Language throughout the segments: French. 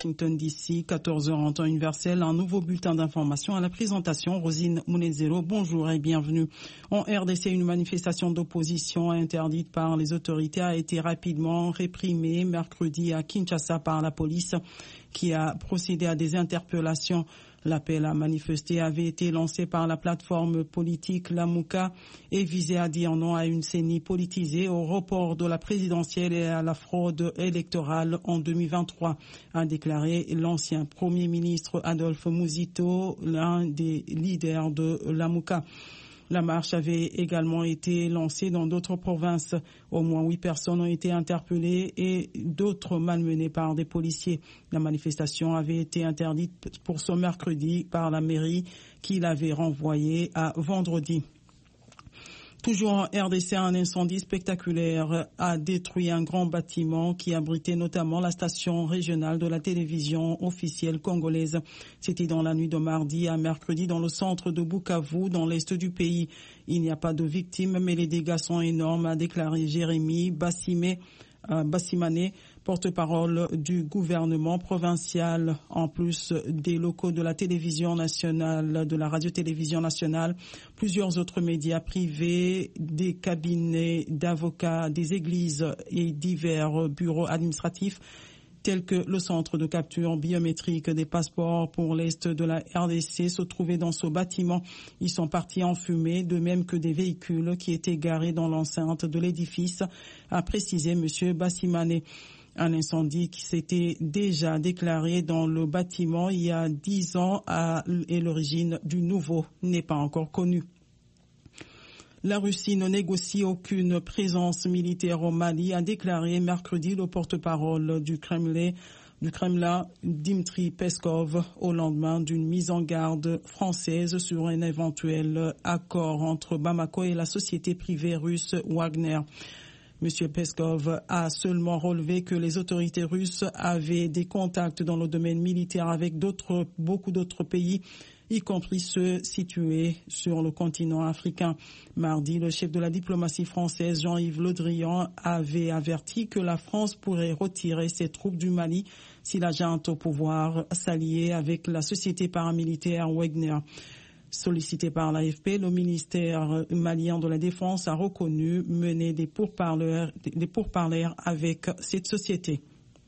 Washington DC, 14h en temps universel, un nouveau bulletin d'information à la présentation. Rosine Mounezero, bonjour et bienvenue. En RDC, une manifestation d'opposition interdite par les autorités a été rapidement réprimée mercredi à Kinshasa par la police qui a procédé à des interpellations. L'appel à manifester avait été lancé par la plateforme politique Lamuka et visait à dire non à une CENI politisée, au report de la présidentielle et à la fraude électorale en 2023, a déclaré l'ancien Premier ministre Adolphe Muzito, l'un des leaders de Lamuka. La marche avait également été lancée dans d'autres provinces. Au moins 8 personnes ont été interpellées et d'autres malmenées par des policiers. La manifestation avait été interdite pour ce mercredi par la mairie qui l'avait renvoyée à vendredi. Toujours en RDC, un incendie spectaculaire a détruit un grand bâtiment qui abritait notamment la station régionale de la télévision officielle congolaise. C'était dans la nuit de mardi à mercredi dans le centre de Bukavu, dans l'est du pays. Il n'y a pas de victimes, mais les dégâts sont énormes, a déclaré Jérémy Bassimane, porte-parole du gouvernement provincial. En plus des locaux de la télévision nationale, de la radio-télévision nationale, plusieurs autres médias privés, des cabinets d'avocats, des églises et divers bureaux administratifs tels que le centre de capture biométrique des passeports pour l'Est de la RDC se trouvaient dans ce bâtiment. Ils sont partis en fumée, de même que des véhicules qui étaient garés dans l'enceinte de l'édifice, a précisé M. Bassimane. Un incendie qui s'était déjà déclaré dans le bâtiment il y a 10 ans et l'origine du nouveau n'est pas encore connue. La Russie ne négocie aucune présence militaire au Mali, a déclaré mercredi le porte-parole du Kremlin, Dmitry Peskov, au lendemain d'une mise en garde française sur un éventuel accord entre Bamako et la société privée russe Wagner. M. Peskov a seulement relevé que les autorités russes avaient des contacts dans le domaine militaire avec beaucoup d'autres pays, y compris ceux situés sur le continent africain. Mardi, le chef de la diplomatie française, Jean-Yves Le Drian, avait averti que la France pourrait retirer ses troupes du Mali si la junte au pouvoir s'alliait avec la société paramilitaire Wagner. Sollicité par l'AFP, le ministère malien de la Défense a reconnu mener des pourparlers avec cette société.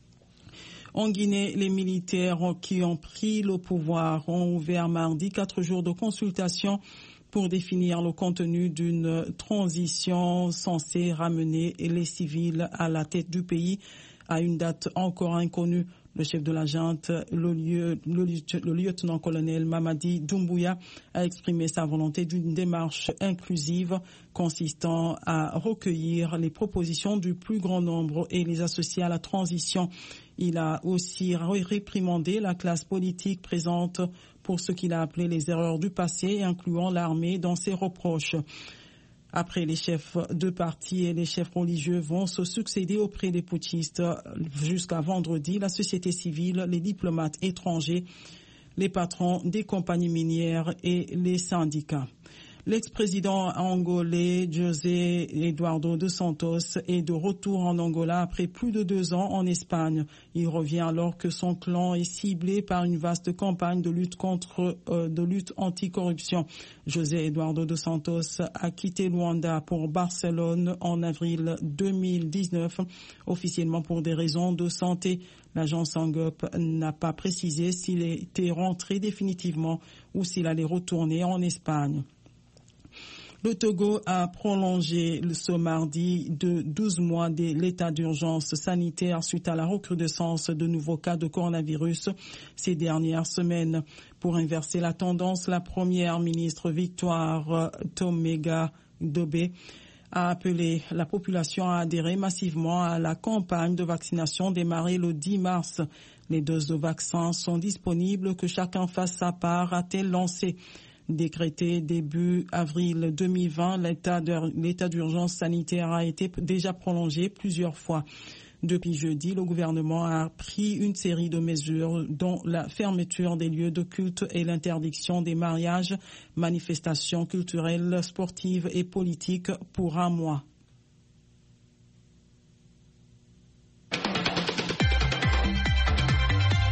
En Guinée, les militaires qui ont pris le pouvoir ont ouvert mardi 4 jours de consultation pour définir le contenu d'une transition censée ramener les civils à la tête du pays à une date encore inconnue. Le chef de la junte, le lieutenant-colonel Mamadi Doumbouya, a exprimé sa volonté d'une démarche inclusive consistant à recueillir les propositions du plus grand nombre et les associer à la transition. Il a aussi réprimandé la classe politique présente pour ce qu'il a appelé les erreurs du passé, incluant l'armée dans ses reproches. Après, les chefs de parti et les chefs religieux vont se succéder auprès des putschistes jusqu'à vendredi. La société civile, les diplomates étrangers, les patrons des compagnies minières et les syndicats. L'ex-président angolais José Eduardo dos Santos est de retour en Angola après plus de 2 ans en Espagne. Il revient alors que son clan est ciblé par une vaste campagne de lutte anti-corruption. José Eduardo dos Santos a quitté Luanda pour Barcelone en avril 2019, officiellement pour des raisons de santé. L'agence Angup n'a pas précisé s'il était rentré définitivement ou s'il allait retourner en Espagne. Le Togo a prolongé ce mardi de 12 mois de l'état d'urgence sanitaire suite à la recrudescence de nouveaux cas de coronavirus ces dernières semaines. Pour inverser la tendance, la première ministre Victoire Tomega Dobé a appelé la population à adhérer massivement à la campagne de vaccination démarrée le 10 mars. Les doses de vaccins sont disponibles, que chacun fasse sa part, a-t-elle lancé. Décrété début avril 2020, l'état d'urgence sanitaire a été déjà prolongé plusieurs fois. Depuis jeudi, le gouvernement a pris une série de mesures, dont la fermeture des lieux de culte et l'interdiction des mariages, manifestations culturelles, sportives et politiques pour un mois.